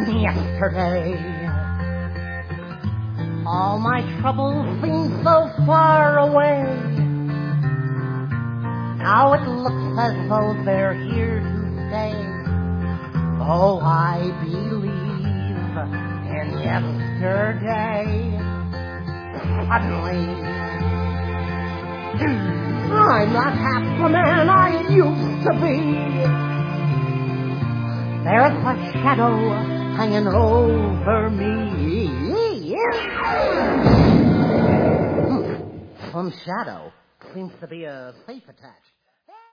yesterday. All my troubles seem so far away. Now it looks as though they're here to stay. Oh, I believe in yesterday. Suddenly, I'm not half the man I used to be. There's a shadow hanging over me. Some shadow seems to be a safe attached.